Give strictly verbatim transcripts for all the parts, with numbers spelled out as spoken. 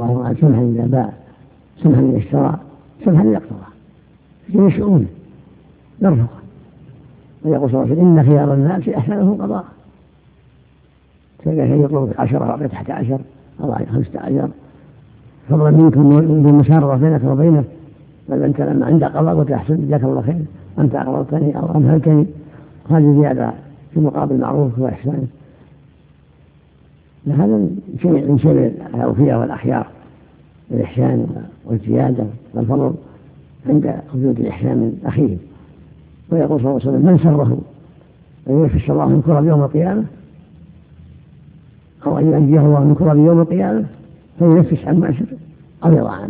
الله تعالى سمحا إذا باع، سمحا إذا اشترى، سمحا إذا اقتضى، في شؤونه يرفق. ويقول صلى الله عليه وسلم: إن خيار الناس أحسنهم قضاء. فإذا كان يطلب عشرة أو تحت عشر أو خمسة عشر فضلا منكم بالمسارة بينك وبينه، بل أنت لما عندك قضاء وتحسن جزاك الله خير، أنت أقرضتني أو أمهلتني، هذه زيادة في مقابل معروف وإحسان. هذا شيء من شيء الأوفياء والأخيار، الإحسان والزيادة والفضل عند وجود الإحسان من أخيه. ويقول صلى الله عليه وسلم: من سره أن يفش الله من كرب يوم القيامة أو أن ينجيه الله من كرب يوم القيامة فينفس عن مأسر أو يضع عنه.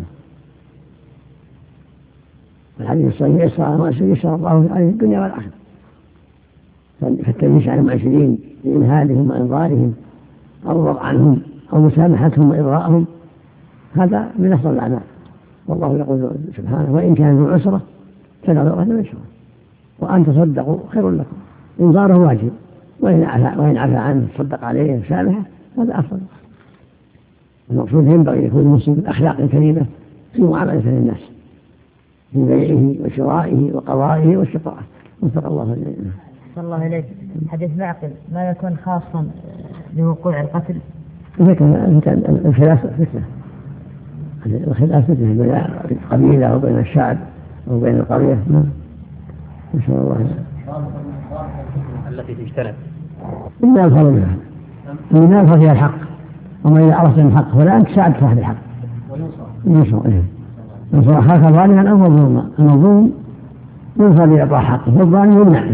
والحديث الصحيح: يسر على مأسر يسر الله عليه الدنيا والآخرة. فالتنفيس عن المأسرين بإمهالهم وإنظارهم أو الوضع عنهم أو مسامحتهم وإرضاءهم هذا من أفضل الأعمال. والله يقول سبحانه: وإن كان ذو عسرة فنظرة ميسرة وأن تصدقوا خير لكم. إنظاره واجب، وإن عفا عنه صدق عليه وسامحه هذا أفضل. المقصود ينبغي يكون المسلم بالأخلاق الكريمة في معاملة الناس، في بيعه وشرائه وقضائه والشفاعة. وفق الله الجميع. صلى الله عليه. حديث معقل ما يكون خاصا بوقوع القتل؟ إذا كان الخلاف فتنة، الخلاف فتنة بين القبيلة أو بين الشعب أو بين القرية، إن شاء الله التي تجتنب إن يظهر منها إن يظهر فيها الحق، وما إذا عرفت الحق فلا أنت ساعد صاحب الحق ينصر. إيه ينصر أخاك ظالما أو مظلوما. المظلوم ينصر بإعطاء حقه والظالم يمنع.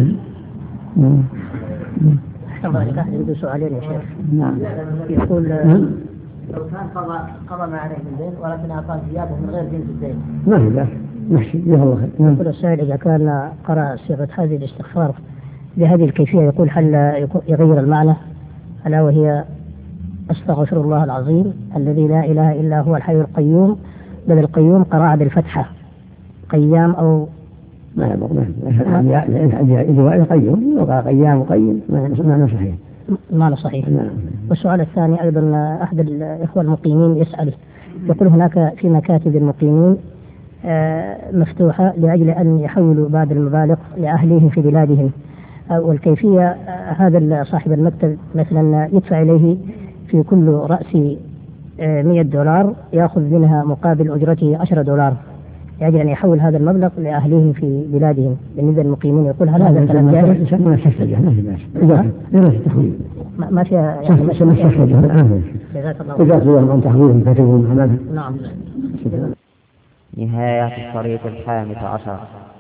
يريد سؤالين يا شيخ. نعم. يقول لو كان قضى قضى ما عليه من الدين ولكن أعطاه زيادة من غير جنس الدين ما في بأس، نحشي جزاه الله خير. يقول السائل: إذا كان قرأ صيغة هذه الاستغفار بهذه الكيفية يقول هل يغير المعنى؟ ألا وهي: أستغفر الله العظيم الذي لا إله إلا هو الحي القيوم، بل القيوم قرأ بالفتحة قيام أو ما يضر. إذا قيوم وقال قيام وقيم ما صحيح. ما صحيح. والسؤال الثاني أيضا أحد الإخوة المقيمين يسأله، يقول: هناك في مكاتب المقيمين مفتوحة لأجل أن يحولوا بعض المبالغ لأهليهم في بلادهم، والكيفية هذا صاحب المكتب مثلا يدفع إليه في كل رأس مئة دولار يأخذ منها مقابل أجرته عشرة دولار لأجل أن يحول هذا المبلغ لأهليهم في بلادهم. بالنسبة للمقيمين يقول: هل هذا كلام جائز؟ يسمونه سفلجة، ما في بأس. إذا تحويل ما فيها يعني سفلجة الآن. إذا تقول أن تحويلهم كاتبهم حمالها. نعم. نهاية الشريط الخامس عشر.